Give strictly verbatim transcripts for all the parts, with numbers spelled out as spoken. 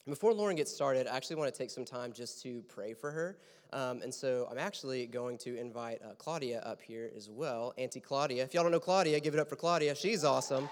Before Lauren gets started, I actually want to take some time just to pray for her. Um, and so I'm actually going to invite uh, Claudia up here as well. Auntie Claudia. If y'all don't know Claudia, give it up for Claudia. She's awesome.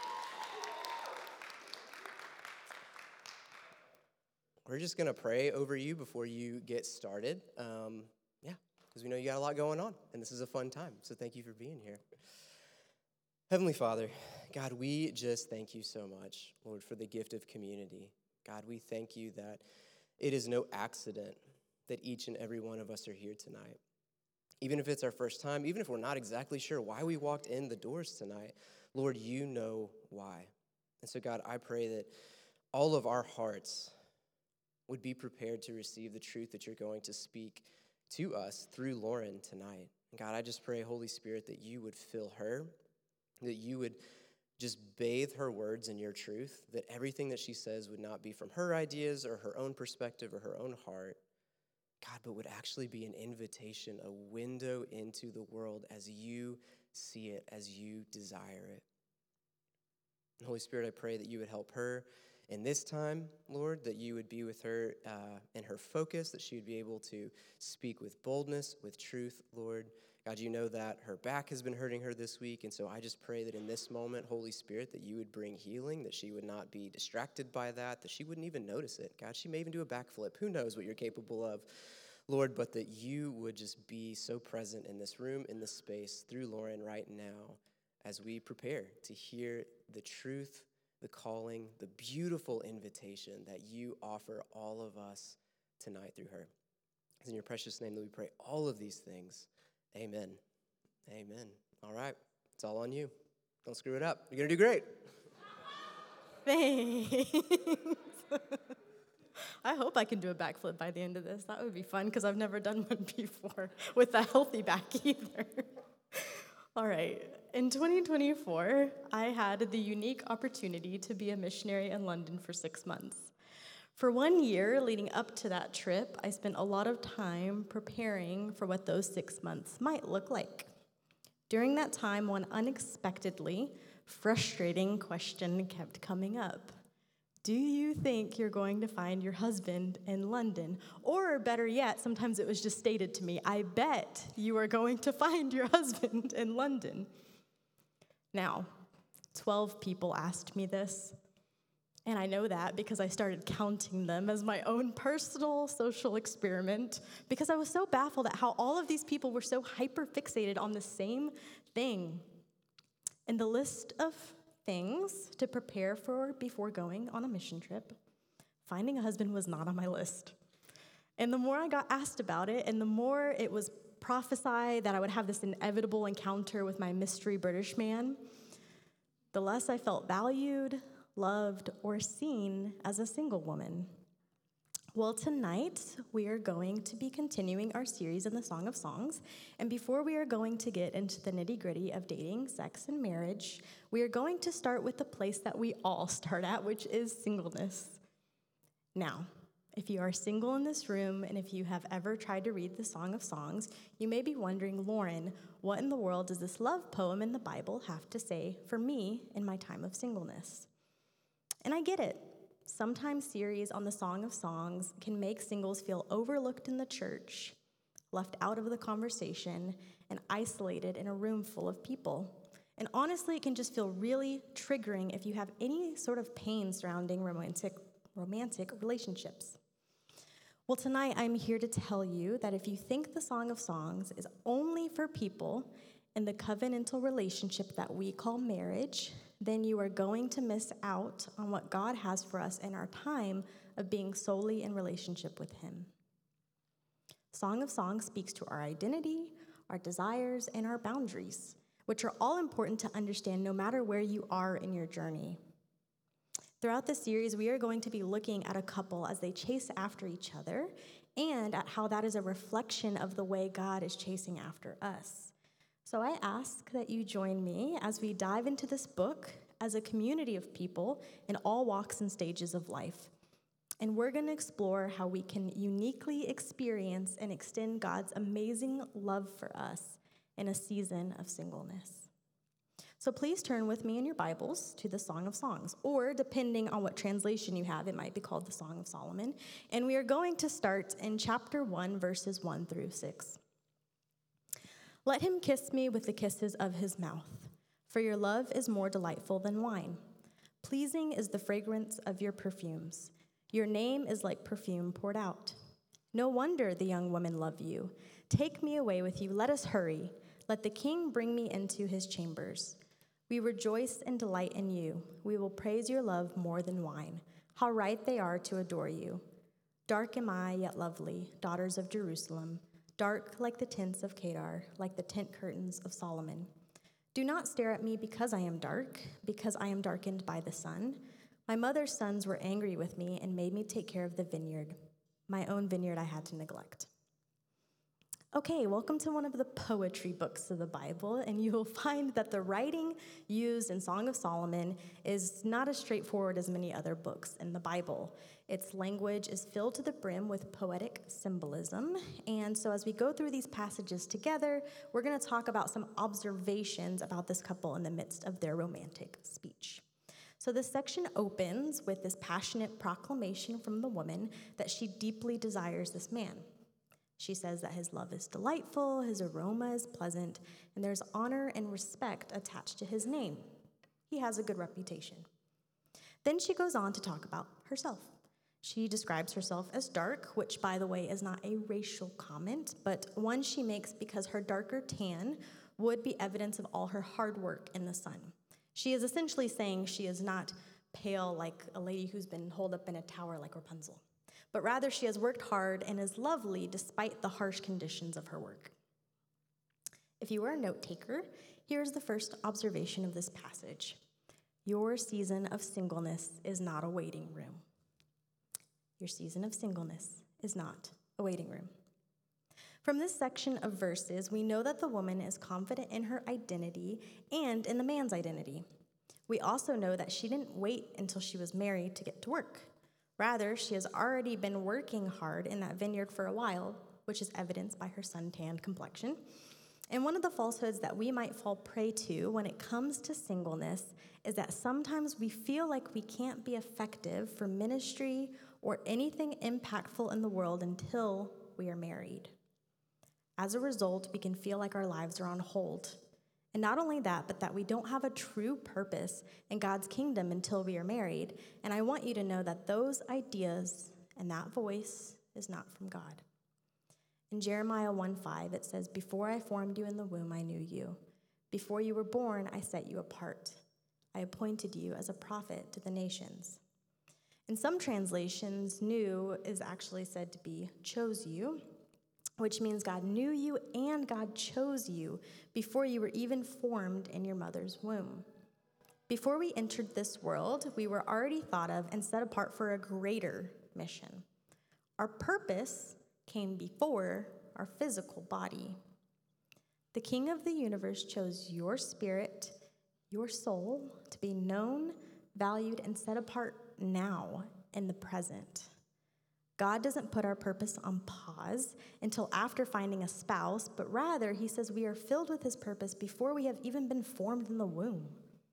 We're just going to pray over you before you get started. Um, yeah, because we know you got a lot going on, and this is a fun time. So thank you for being here. Heavenly Father, God, we just thank you so much, Lord, for the gift of community. God, we thank you that it is no accident that each and every one of us are here tonight. Even if it's our first time, even if we're not exactly sure why we walked in the doors tonight, Lord, you know why. And so, God, I pray that all of our hearts would be prepared to receive the truth that you're going to speak to us through Lauren tonight. And God, I just pray, Holy Spirit, that you would fill her, that you would just bathe her words in your truth, that everything that she says would not be from her ideas or her own perspective or her own heart, God, but would actually be an invitation, a window into the world as you see it, as you desire it. And Holy Spirit, I pray that you would help her in this time, Lord, that you would be with her uh, in her focus, that she would be able to speak with boldness, with truth, Lord. God, you know that her back has been hurting her this week, and so I just pray that in this moment, Holy Spirit, that you would bring healing, that she would not be distracted by that, that she wouldn't even notice it. God, she may even do a backflip. Who knows what you're capable of, Lord, but that you would just be so present in this room, in this space, through Lauren right now, as we prepare to hear the truth, the calling, the beautiful invitation that you offer all of us tonight through her. It's in your precious name that we pray all of these things. Amen. Amen. All right. It's all on you. Don't screw it up. You're going to do great. Thanks. I hope I can do a backflip by the end of this. That would be fun because I've never done one before with a healthy back either. All right. In twenty twenty-four, I had the unique opportunity to be a missionary in London for six months. For one year leading up to that trip, I spent a lot of time preparing for what those six months might look like. During that time, one unexpectedly frustrating question kept coming up. Do you think you're going to find your husband in London? Or better yet, sometimes it was just stated to me, I bet you are going to find your husband in London. Now, twelve people asked me this. And I know that because I started counting them as my own personal social experiment because I was so baffled at how all of these people were so hyper-fixated on the same thing. And the list of things to prepare for before going on a mission trip, finding a husband was not on my list. And the more I got asked about it, and the more it was prophesied that I would have this inevitable encounter with my mystery British man, the less I felt valued, loved, or seen as a single woman. Well, tonight, we are going to be continuing our series in the Song of Songs, and before we are going to get into the nitty-gritty of dating, sex, and marriage, we are going to start with the place that we all start at, which is singleness. Now, if you are single in this room, and if you have ever tried to read the Song of Songs, you may be wondering, Lauren, what in the world does this love poem in the Bible have to say for me in my time of singleness? And I get it. Sometimes series on the Song of Songs can make singles feel overlooked in the church, left out of the conversation, and isolated in a room full of people. And honestly, it can just feel really triggering if you have any sort of pain surrounding romantic, romantic relationships. Well, tonight I'm here to tell you that if you think the Song of Songs is only for people in the covenantal relationship that we call marriage, then you are going to miss out on what God has for us in our time of being solely in relationship with Him. Song of Songs speaks to our identity, our desires, and our boundaries, which are all important to understand no matter where you are in your journey. Throughout this series, we are going to be looking at a couple as they chase after each other and at how that is a reflection of the way God is chasing after us. So I ask that you join me as we dive into this book as a community of people in all walks and stages of life. And we're going to explore how we can uniquely experience and extend God's amazing love for us in a season of singleness. So please turn with me in your Bibles to the Song of Songs, or depending on what translation you have, it might be called the Song of Solomon. And we are going to start in chapter one, verses one through six. Let him kiss me with the kisses of his mouth, for your love is more delightful than wine. Pleasing is the fragrance of your perfumes. Your name is like perfume poured out. No wonder the young women love you. Take me away with you. Let us hurry. Let the king bring me into his chambers. We rejoice and delight in you. We will praise your love more than wine. How right they are to adore you. Dark am I, yet lovely, daughters of Jerusalem. Dark like the tents of Kedar, like the tent curtains of Solomon. Do not stare at me because I am dark, because I am darkened by the sun. My mother's sons were angry with me and made me take care of the vineyard. My own vineyard I had to neglect. Okay, welcome to one of the poetry books of the Bible, and you will find that the writing used in Song of Solomon is not as straightforward as many other books in the Bible. Its language is filled to the brim with poetic symbolism, and so as we go through these passages together, we're going to talk about some observations about this couple in the midst of their romantic speech. So this section opens with this passionate proclamation from the woman that she deeply desires this man. She says that his love is delightful, his aroma is pleasant, and there's honor and respect attached to his name. He has a good reputation. Then she goes on to talk about herself. She describes herself as dark, which, by the way, is not a racial comment, but one she makes because her darker tan would be evidence of all her hard work in the sun. She is essentially saying she is not pale like a lady who's been holed up in a tower like Rapunzel, but rather she has worked hard and is lovely despite the harsh conditions of her work. If you are a note taker, here's the first observation of this passage. Your season of singleness is not a waiting room. Your season of singleness is not a waiting room. From this section of verses, we know that the woman is confident in her identity and in the man's identity. We also know that she didn't wait until she was married to get to work. Rather, she has already been working hard in that vineyard for a while, which is evidenced by her suntanned complexion. And one of the falsehoods that we might fall prey to when it comes to singleness is that sometimes we feel like we can't be effective for ministry or anything impactful in the world until we are married. As a result, we can feel like our lives are on hold. And not only that, but that we don't have a true purpose in God's kingdom until we are married. And I want you to know that those ideas and that voice is not from God. In Jeremiah one five, it says, "Before I formed you in the womb, I knew you. Before you were born, I set you apart. I appointed you as a prophet to the nations." In some translations, knew is actually said to be chose you, which means God knew you and God chose you before you were even formed in your mother's womb. Before we entered this world, we were already thought of and set apart for a greater mission. Our purpose came before our physical body. The King of the universe chose your spirit, your soul, to be known, valued, and set apart now in the present. God doesn't put our purpose on pause until after finding a spouse, but rather he says we are filled with his purpose before we have even been formed in the womb.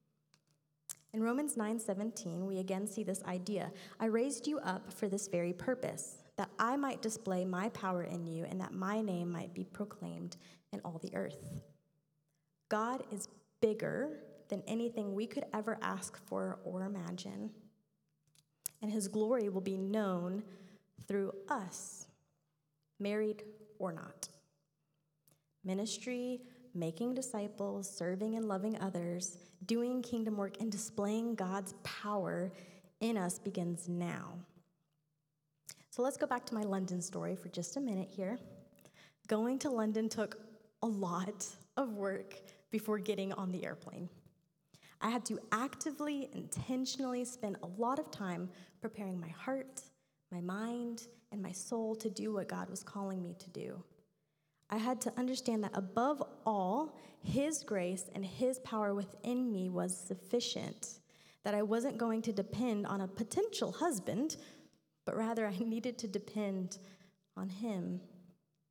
In Romans nine seventeen, we again see this idea. I raised you up for this very purpose, that I might display my power in you and that my name might be proclaimed in all the earth. God is bigger than anything we could ever ask for or imagine, and his glory will be known through us, married or not. Ministry, making disciples, serving and loving others, doing kingdom work, and displaying God's power in us begins now. So let's go back to my London story for just a minute here. Going to London took a lot of work before getting on the airplane. I had to actively, intentionally spend a lot of time preparing my heart, my mind, and my soul to do what God was calling me to do. I had to understand that above all, his grace and his power within me was sufficient, that I wasn't going to depend on a potential husband, but rather I needed to depend on him.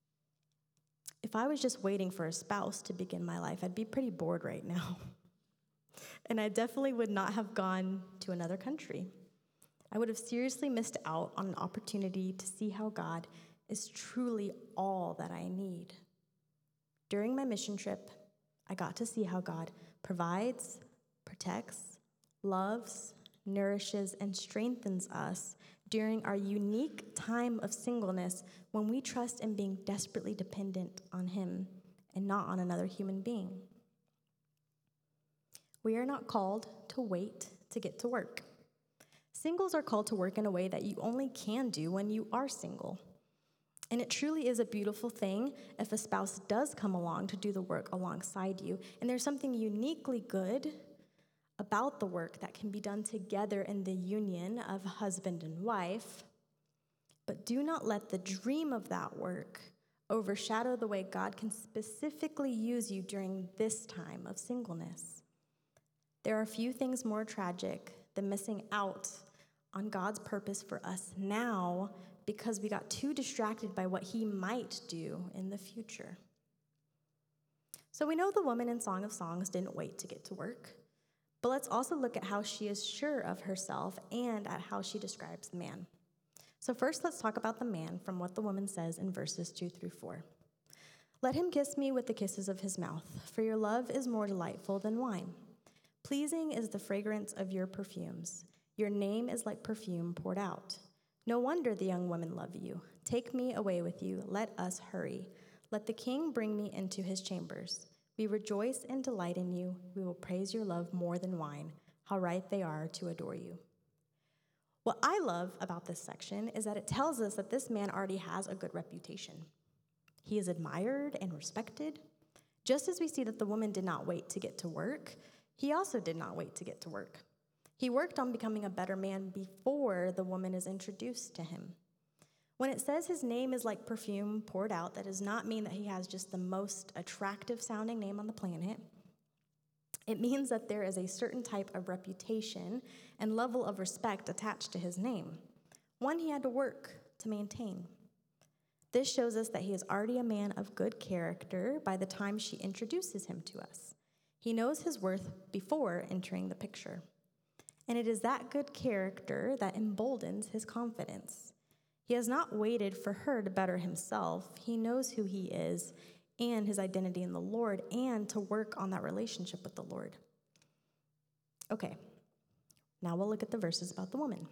If I was just waiting for a spouse to begin my life, I'd be pretty bored right now. And I definitely would not have gone to another country. I would have seriously missed out on an opportunity to see how God is truly all that I need. During my mission trip, I got to see how God provides, protects, loves, nourishes, and strengthens us during our unique time of singleness when we trust in being desperately dependent on Him and not on another human being. We are not called to wait to get to work. Singles are called to work in a way that you only can do when you are single. And it truly is a beautiful thing if a spouse does come along to do the work alongside you. And there's something uniquely good about the work that can be done together in the union of husband and wife. But do not let the dream of that work overshadow the way God can specifically use you during this time of singleness. There are few things more tragic than missing out on God's purpose for us now because we got too distracted by what He might do in the future. So we know the woman in Song of Songs didn't wait to get to work, but let's also look at how she is sure of herself and at how she describes the man. So first, let's talk about the man from what the woman says in verses two through four. Let him kiss me with the kisses of his mouth, for your love is more delightful than wine. Pleasing is the fragrance of your perfumes. Your name is like perfume poured out. No wonder the young women love you. Take me away with you. Let us hurry. Let the king bring me into his chambers. We rejoice and delight in you. We will praise your love more than wine. How right they are to adore you. What I love about this section is that it tells us that this man already has a good reputation. He is admired and respected. Just as we see that the woman did not wait to get to work, he also did not wait to get to work. He worked on becoming a better man before the woman is introduced to him. When it says his name is like perfume poured out, that does not mean that he has just the most attractive sounding name on the planet. It means that there is a certain type of reputation and level of respect attached to his name, one he had to work to maintain. This shows us that he is already a man of good character by the time she introduces him to us. He knows his worth before entering the picture. And it is that good character that emboldens his confidence. He has not waited for her to better himself. He knows who he is and his identity in the Lord and to work on that relationship with the Lord. Okay, now we'll look at the verses about the woman.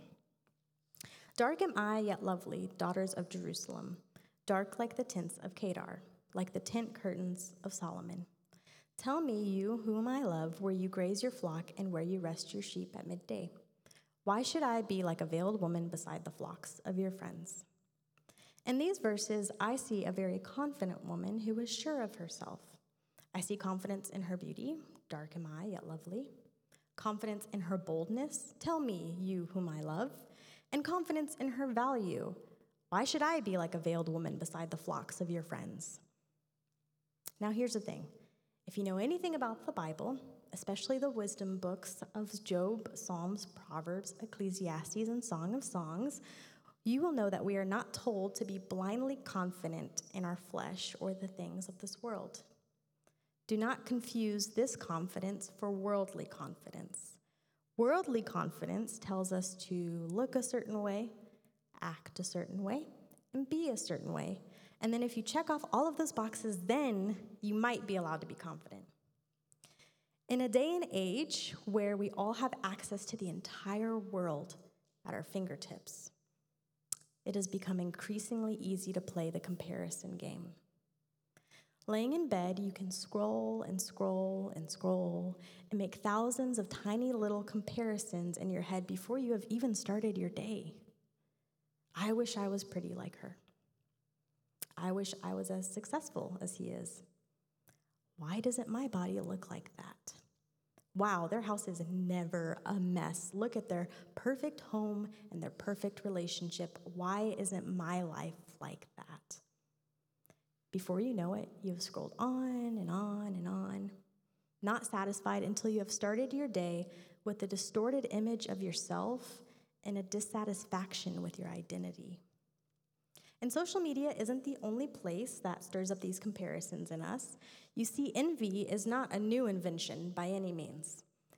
Dark am I, yet lovely, daughters of Jerusalem, dark like the tents of Kedar, like the tent curtains of Solomon. Tell me, you whom I love, where you graze your flock and where you rest your sheep at midday. Why should I be like a veiled woman beside the flocks of your friends? In these verses, I see a very confident woman who is sure of herself. I see confidence in her beauty, dark am I, yet lovely. Confidence in her boldness, tell me, you whom I love. And confidence in her value. Why should I be like a veiled woman beside the flocks of your friends? Now here's the thing. If you know anything about the Bible, especially the wisdom books of Job, Psalms, Proverbs, Ecclesiastes, and Song of Songs, you will know that we are not told to be blindly confident in our flesh or the things of this world. Do not confuse this confidence for worldly confidence. Worldly confidence tells us to look a certain way, act a certain way, and be a certain way. And then if you check off all of those boxes, then you might be allowed to be confident. In a day and age where we all have access to the entire world at our fingertips, it has become increasingly easy to play the comparison game. Laying in bed, you can scroll and scroll and scroll and make thousands of tiny little comparisons in your head before you have even started your day. I wish I was pretty like her. I wish I was as successful as he is. Why doesn't my body look like that? Wow, their house is never a mess. Look at their perfect home and their perfect relationship. Why isn't my life like that? Before you know it, you've scrolled on and on and on, not satisfied until you have started your day with a distorted image of yourself and a dissatisfaction with your identity. And social media isn't the only place that stirs up these comparisons in us. You see, envy is not a new invention by any means.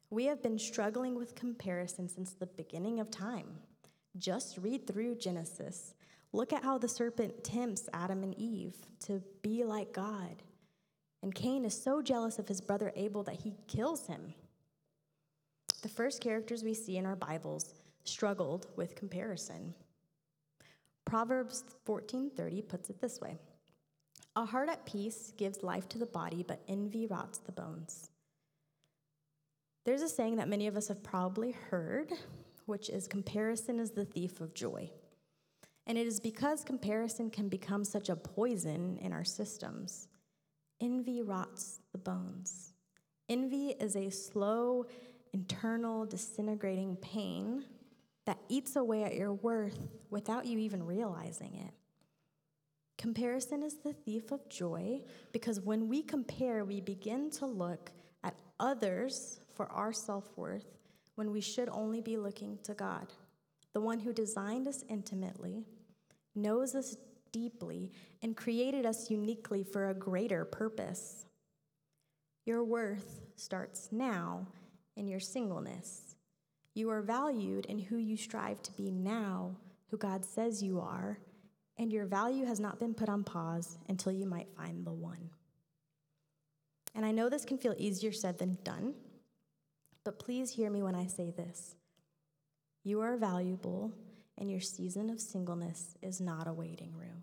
We have been struggling with comparison since the beginning of time. Just read through Genesis. Look at how the serpent tempts Adam and Eve to be like God. And Cain is so jealous of his brother Abel that he kills him. The first characters we see in our Bibles struggled with comparison. Proverbs fourteen thirty puts it this way: "A heart at peace gives life to the body, but envy rots the bones." There's a saying that many of us have probably heard, which is comparison is the thief of joy. And it is because comparison can become such a poison in our systems. Envy rots the bones. Envy is a slow, internal, disintegrating pain that eats away at your worth without you even realizing it. Comparison is the thief of joy because when we compare, we begin to look at others for our self-worth when we should only be looking to God, the one who designed us intimately, knows us deeply, and created us uniquely for a greater purpose. Your worth starts now in your singleness. You are valued in who you strive to be now, who God says you are, and your value has not been put on pause until you might find the one. And I know this can feel easier said than done, but please hear me when I say this. You are valuable, and your season of singleness is not a waiting room.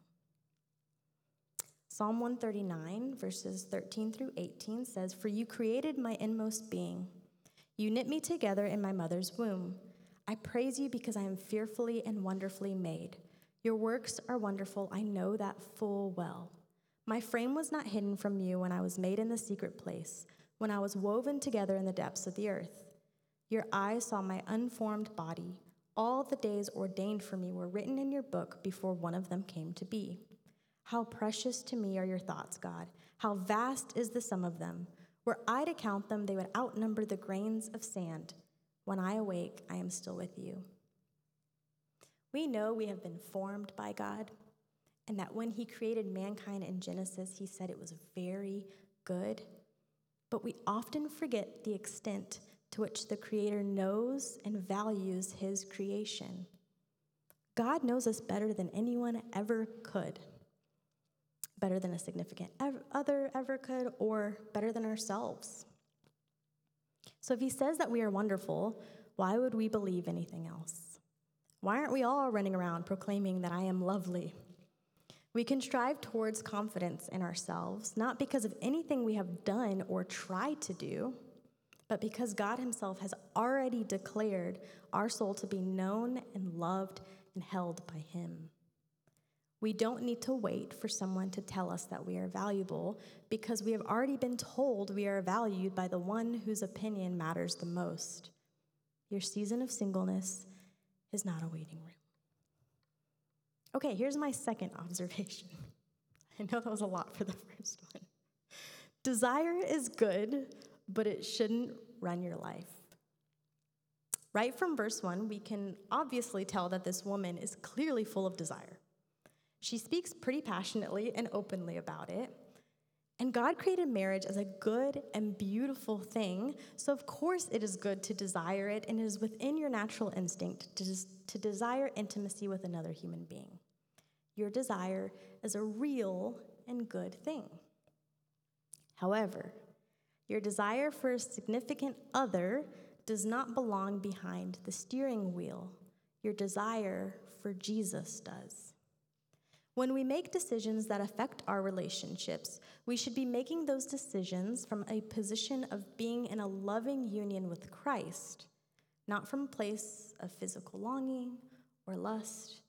Psalm one thirty-nine, verses thirteen through eighteen says, "For you created my inmost being. You knit me together in my mother's womb. I praise you because I am fearfully and wonderfully made. Your works are wonderful, I know that full well. My frame was not hidden from you when I was made in the secret place, when I was woven together in the depths of the earth. Your eyes saw my unformed body. All the days ordained for me were written in your book before one of them came to be. How precious to me are your thoughts, God. How vast is the sum of them. Were I to count them, they would outnumber the grains of sand. When I awake, I am still with you." We know we have been formed by God, and that when he created mankind in Genesis, he said it was very good. But we often forget the extent to which the Creator knows and values his creation. God knows us better than anyone ever could, better than a significant other ever could, or better than ourselves. So if he says that we are wonderful, why would we believe anything else? Why aren't we all running around proclaiming that I am lovely? We can strive towards confidence in ourselves, not because of anything we have done or tried to do, but because God himself has already declared our soul to be known and loved and held by him. We don't need to wait for someone to tell us that we are valuable because we have already been told we are valued by the one whose opinion matters the most. Your season of singleness is not a waiting room. Okay, here's my second observation. I know that was a lot for the first one. Desire is good, but it shouldn't run your life. Right from verse one, we can obviously tell that this woman is clearly full of desire. She speaks pretty passionately and openly about it. And God created marriage as a good and beautiful thing, so of course it is good to desire it, and it is within your natural instinct to, des- to desire intimacy with another human being. Your desire is a real and good thing. However, your desire for a significant other does not belong behind the steering wheel. Your desire for Jesus does. When we make decisions that affect our relationships, we should be making those decisions from a position of being in a loving union with Christ, not from a place of physical longing or lust,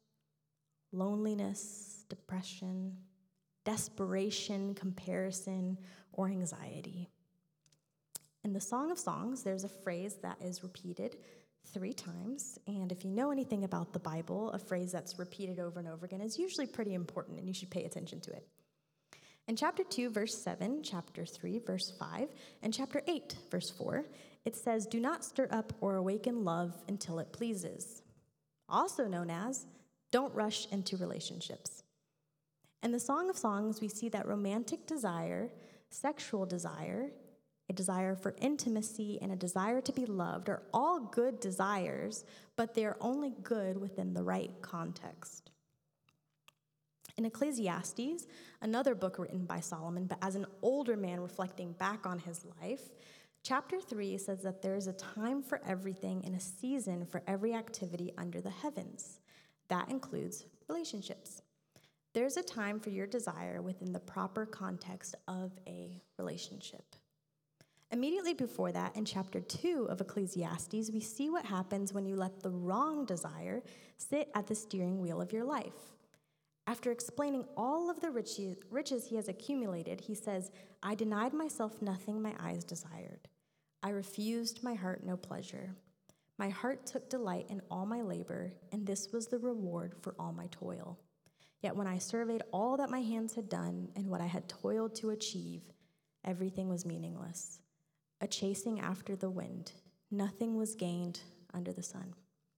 loneliness, depression, desperation, comparison, or anxiety. In the Song of Songs, there's a phrase that is repeated three times, and if you know anything about the Bible, a phrase that's repeated over and over again is usually pretty important, and you should pay attention to it. In chapter two, verse seven, chapter three, verse five, and chapter eight, verse four, it says, "Do not stir up or awaken love until it pleases," also known as, "Don't rush into relationships." In the Song of Songs, we see that romantic desire, sexual desire, a desire for intimacy, and a desire to be loved are all good desires, but they are only good within the right context. In Ecclesiastes, another book written by Solomon, but as an older man reflecting back on his life, chapter three says that there is a time for everything and a season for every activity under the heavens. That includes relationships. There's a time for your desire within the proper context of a relationship. Immediately before that, in chapter two of Ecclesiastes, we see what happens when you let the wrong desire sit at the steering wheel of your life. After explaining all of the riches, riches he has accumulated, he says, I denied myself nothing my eyes desired. I refused my heart no pleasure. My heart took delight in all my labor, and this was the reward for all my toil. Yet when I surveyed all that my hands had done and what I had toiled to achieve, everything was meaningless. A chasing after the wind. Nothing was gained under the sun.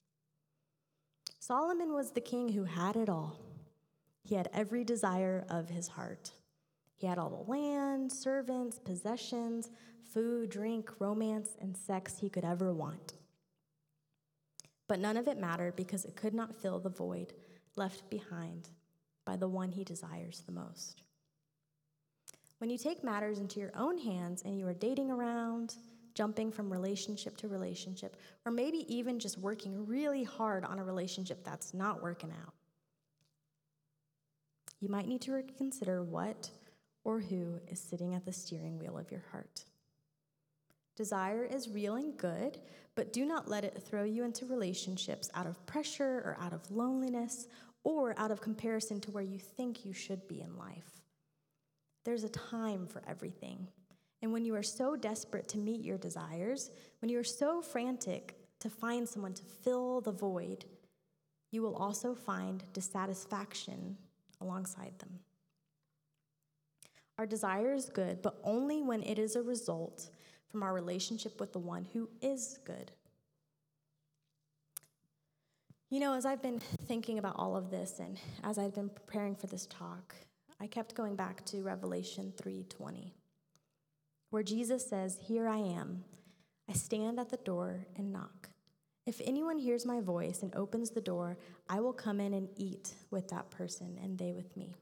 Solomon was the king who had it all. He had every desire of his heart. He had all the land, servants, possessions, food, drink, romance, and sex he could ever want. But none of it mattered because it could not fill the void left behind by the one he desires the most. When you take matters into your own hands and you are dating around, jumping from relationship to relationship, or maybe even just working really hard on a relationship that's not working out, you might need to reconsider what or who is sitting at the steering wheel of your heart. Desire is real and good, but do not let it throw you into relationships out of pressure or out of loneliness or out of comparison to where you think you should be in life. There's a time for everything. And when you are so desperate to meet your desires, when you are so frantic to find someone to fill the void, you will also find dissatisfaction alongside them. Our desire is good, but only when it is a result from our relationship with the one who is good. You know, as I've been thinking about all of this and as I've been preparing for this talk, I kept going back to Revelation three twenty, where Jesus says, Here I am. I stand at the door and knock. If anyone hears my voice and opens the door, I will come in and eat with that person and they with me.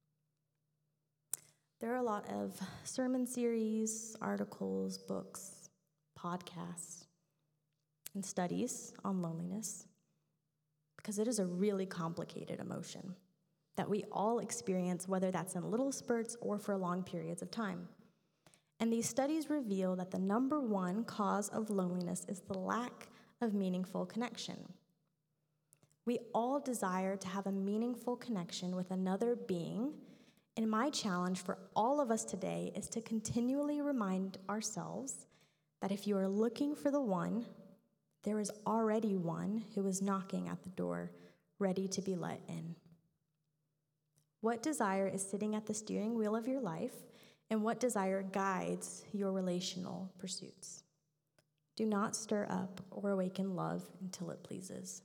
There are a lot of sermon series, articles, books, podcasts, and studies on loneliness because it is a really complicated emotion that we all experience, whether that's in little spurts or for long periods of time. And these studies reveal that the number one cause of loneliness is the lack of meaningful connection. We all desire to have a meaningful connection with another being, and my challenge for all of us today is to continually remind ourselves that if you are looking for the one, there is already one who is knocking at the door, ready to be let in. What desire is sitting at the steering wheel of your life, and what desire guides your relational pursuits? Do not stir up or awaken love until it pleases.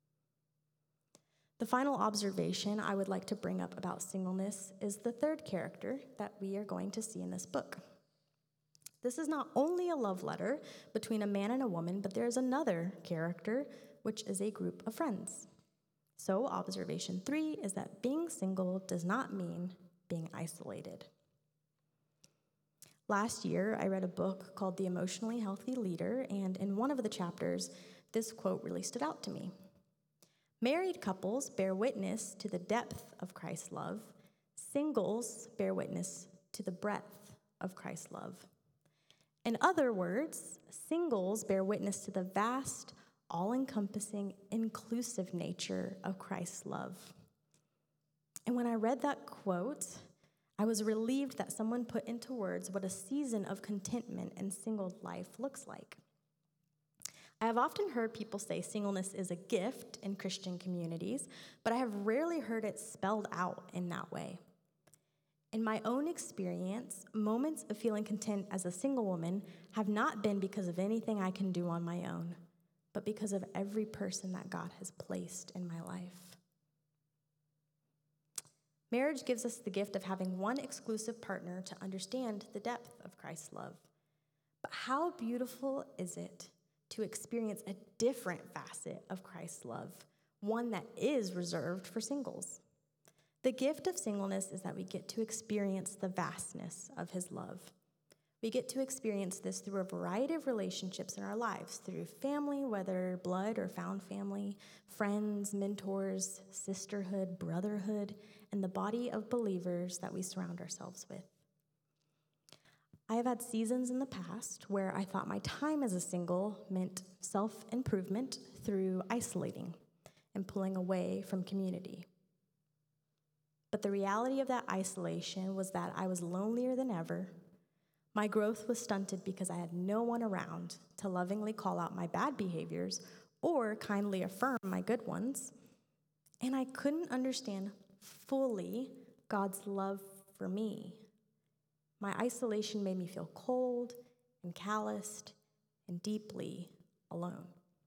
The final observation I would like to bring up about singleness is the third character that we are going to see in this book. This is not only a love letter between a man and a woman, but there is another character, which is a group of friends. So observation three is that being single does not mean being isolated. Last year, I read a book called The Emotionally Healthy Leader, and in one of the chapters, this quote really stood out to me. Married couples bear witness to the depth of Christ's love. Singles bear witness to the breadth of Christ's love. In other words, singles bear witness to the vast, all-encompassing, inclusive nature of Christ's love. And when I read that quote, I was relieved that someone put into words what a season of contentment in single life looks like. I have often heard people say singleness is a gift in Christian communities, but I have rarely heard it spelled out in that way. In my own experience, moments of feeling content as a single woman have not been because of anything I can do on my own, but because of every person that God has placed in my life. Marriage gives us the gift of having one exclusive partner to understand the depth of Christ's love. But how beautiful is it to experience a different facet of Christ's love, one that is reserved for singles? The gift of singleness is that we get to experience the vastness of his love. We get to experience this through a variety of relationships in our lives, through family, whether blood or found family, friends, mentors, sisterhood, brotherhood, and the body of believers that we surround ourselves with. I have had seasons in the past where I thought my time as a single meant self-improvement through isolating and pulling away from community. But the reality of that isolation was that I was lonelier than ever. My growth was stunted because I had no one around to lovingly call out my bad behaviors or kindly affirm my good ones. And I couldn't understand fully God's love for me. My isolation made me feel cold and calloused and deeply alone.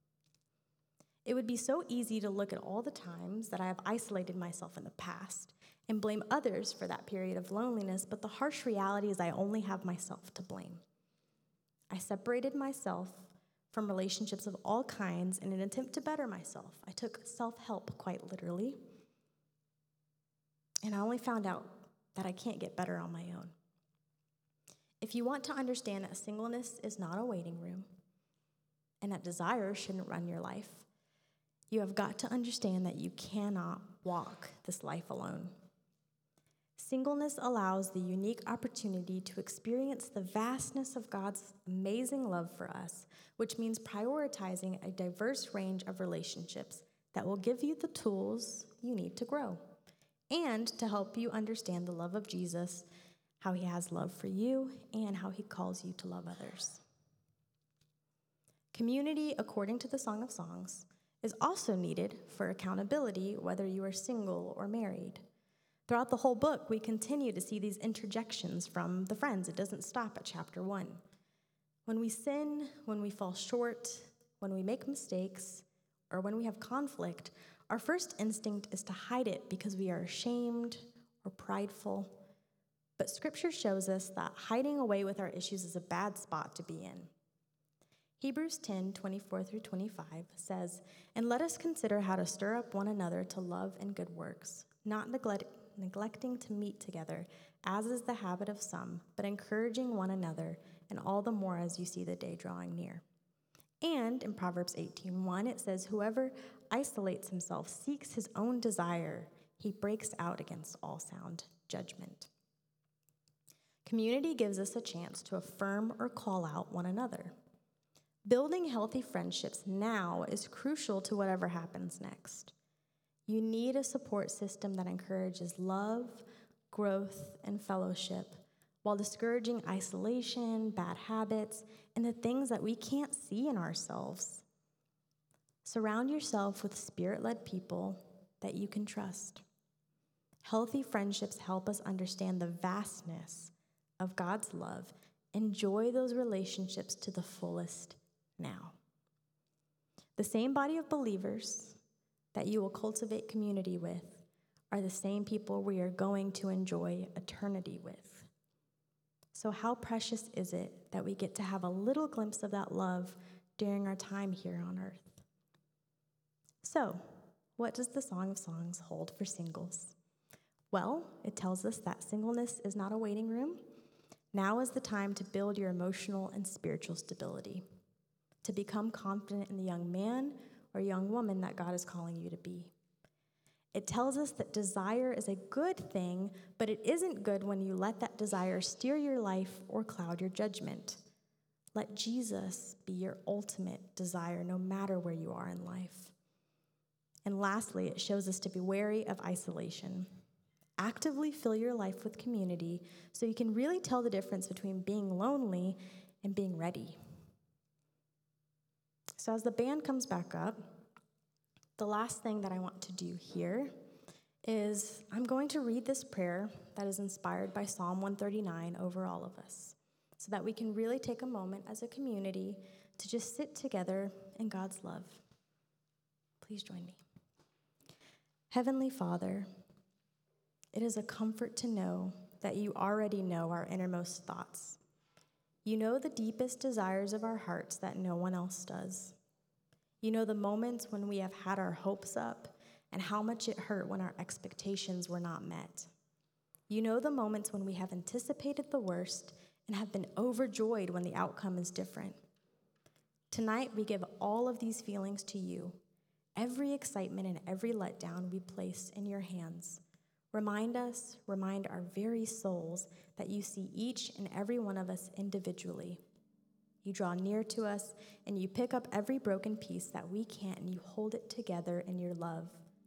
It would be so easy to look at all the times that I have isolated myself in the past and blame others for that period of loneliness, but the harsh reality is I only have myself to blame. I separated myself from relationships of all kinds in an attempt to better myself. I took self-help quite literally, and I only found out that I can't get better on my own. If you want to understand that singleness is not a waiting room and that desire shouldn't run your life, you have got to understand that you cannot walk this life alone. Singleness allows the unique opportunity to experience the vastness of God's amazing love for us, which means prioritizing a diverse range of relationships that will give you the tools you need to grow and to help you understand the love of Jesus, how he has love for you, and how he calls you to love others. Community, according to the Song of Songs, is also needed for accountability, whether you are single or married. Throughout the whole book, we continue to see these interjections from the friends. It doesn't stop at chapter one. When we sin, when we fall short, when we make mistakes, or when we have conflict, our first instinct is to hide it because we are ashamed or prideful. But Scripture shows us that hiding away with our issues is a bad spot to be in. Hebrews ten, twenty-four through twenty-five says, "And let us consider how to stir up one another to love and good works, not neglect, neglecting to meet together, as is the habit of some, but encouraging one another, and all the more as you see the day drawing near." And in Proverbs eighteen one, it says, "Whoever isolates himself seeks his own desire. He breaks out against all sound judgment." Community gives us a chance to affirm or call out one another. Building healthy friendships now is crucial to whatever happens next. You need a support system that encourages love, growth, and fellowship while discouraging isolation, bad habits, and the things that we can't see in ourselves. Surround yourself with spirit-led people that you can trust. Healthy friendships help us understand the vastness of God's love. Enjoy those relationships to the fullest now. The same body of believers that you will cultivate community with are the same people we are going to enjoy eternity with. So how precious is it that we get to have a little glimpse of that love during our time here on earth? So, what does the Song of Songs hold for singles? Well, it tells us that singleness is not a waiting room. Now is the time to build your emotional and spiritual stability, to become confident in the young man or young woman that God is calling you to be. It tells us that desire is a good thing, but it isn't good when you let that desire steer your life or cloud your judgment. Let Jesus be your ultimate desire, no matter where you are in life. And lastly, it shows us to be wary of isolation. Actively fill your life with community so you can really tell the difference between being lonely and being ready. So as the band comes back up, the last thing that I want to do here is I'm going to read this prayer that is inspired by Psalm one thirty-nine over all of us so that we can really take a moment as a community to just sit together in God's love. Please join me. Heavenly Father, it is a comfort to know that you already know our innermost thoughts. You know the deepest desires of our hearts that no one else does. You know the moments when we have had our hopes up and how much it hurt when our expectations were not met. You know the moments when we have anticipated the worst and have been overjoyed when the outcome is different. Tonight, we give all of these feelings to you. Every excitement and every letdown we place in your hands. Remind us, remind our very souls that you see each and every one of us individually. You draw near to us, and you pick up every broken piece that we can't, and you hold it together in your love.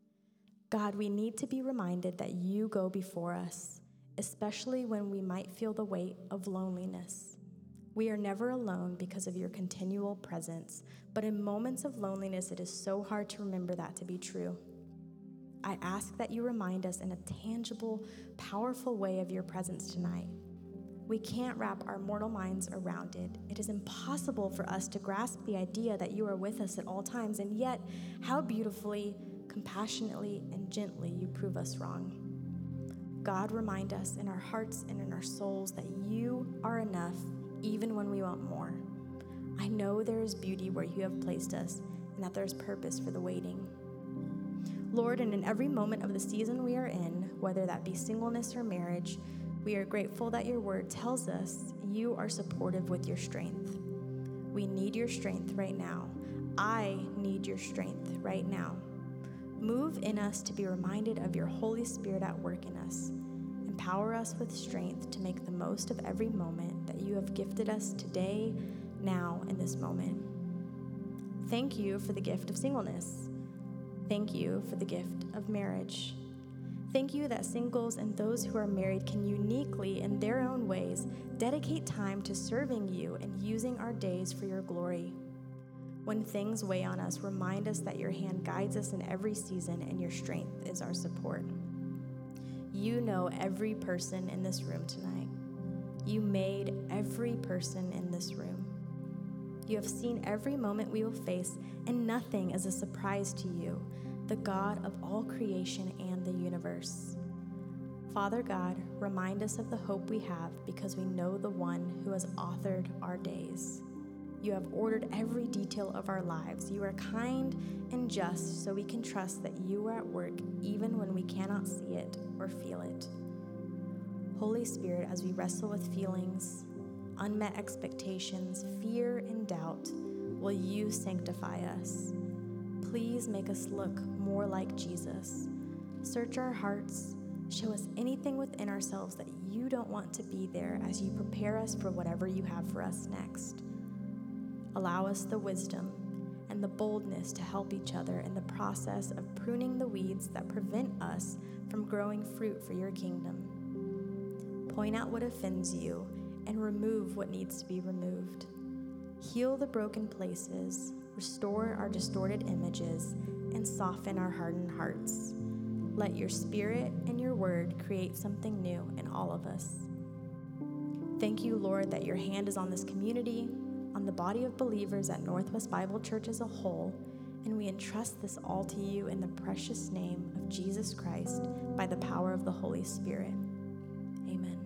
God, we need to be reminded that you go before us, especially when we might feel the weight of loneliness. We are never alone because of your continual presence, but in moments of loneliness, it is so hard to remember that to be true. I ask that you remind us in a tangible, powerful way of your presence tonight. We can't wrap our mortal minds around it. It is impossible for us to grasp the idea that you are with us at all times, and yet, how beautifully, compassionately, and gently you prove us wrong. God, remind us in our hearts and in our souls that you are enough, even when we want more. I know there is beauty where you have placed us, and that there is purpose for the waiting. Lord, and in every moment of the season we are in, whether that be singleness or marriage, we are grateful that your word tells us you are supportive with your strength. We need your strength right now. I need your strength right now. Move in us to be reminded of your Holy Spirit at work in us. Empower us with strength to make the most of every moment that you have gifted us today, now, in this moment. Thank you for the gift of singleness. Thank you for the gift of marriage. Thank you that singles and those who are married can uniquely, in their own ways, dedicate time to serving you and using our days for your glory. When things weigh on us, remind us that your hand guides us in every season and your strength is our support. You know every person in this room tonight. You made every person in this room. You have seen every moment we will face, and nothing is a surprise to you, the God of all creation and the universe. Father God, remind us of the hope we have because we know the one who has authored our days. You have ordered every detail of our lives. You are kind and just, so we can trust that you are at work even when we cannot see it or feel it. Holy Spirit, as we wrestle with feelings, unmet expectations, fear, and doubt, will you sanctify us? Please make us look more like Jesus. Search our hearts. Show us anything within ourselves that you don't want to be there as you prepare us for whatever you have for us next. Allow us the wisdom and the boldness to help each other in the process of pruning the weeds that prevent us from growing fruit for your kingdom. Point out what offends you and remove what needs to be removed. Heal the broken places, restore our distorted images, and soften our hardened hearts. Let your Spirit and your word create something new in all of us. Thank you, Lord, that your hand is on this community, on the body of believers at Northwest Bible Church as a whole, and we entrust this all to you in the precious name of Jesus Christ by the power of the Holy Spirit. Amen.